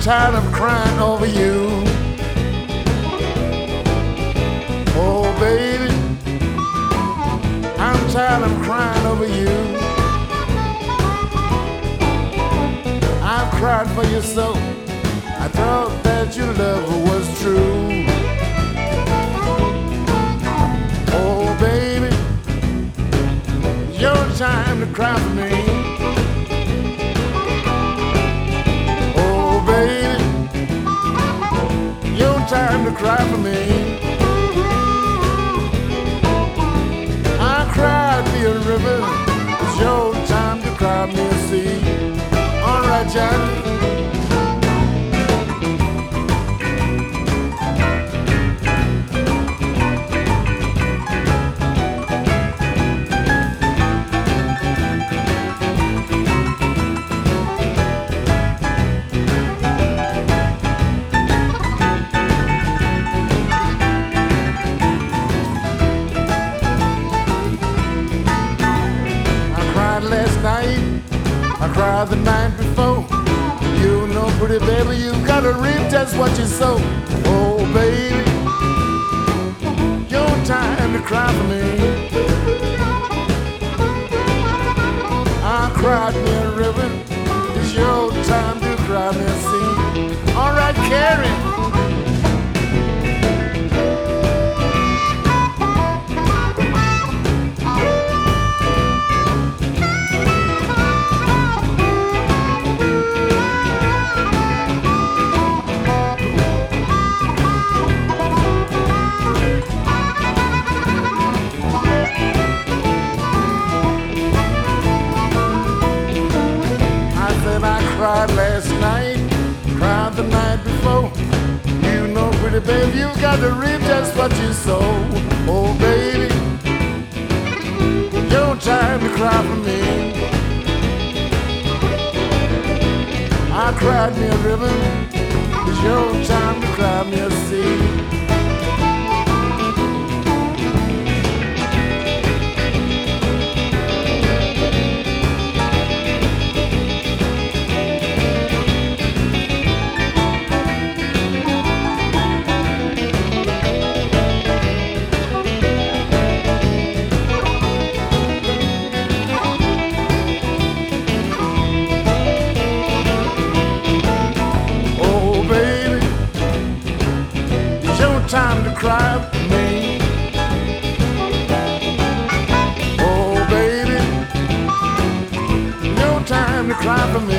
tired of crying over you. Oh, baby, I'm tired of crying over you. I've cried for you so. I thought that your love was true. Oh, baby, it's your time to cry for me. Oh, baby, your time to cry for me. I cried me a river. It's your time to cry me a sea. All right, Johnny. Last night, I cried the night before. You know, pretty baby, you gotta reap just what you sow. Oh, baby, your time to cry for me. I cried me a river. It's your time to cry me a sea. All right, Carrie. Cried last night, cried the night before. You know, pretty baby, you got to reap just what you sow. Oh, baby, your time to cry for me. I cried me a river. It's your time to cry me a sea. Time to cry for me. Oh, baby, no time to cry for me.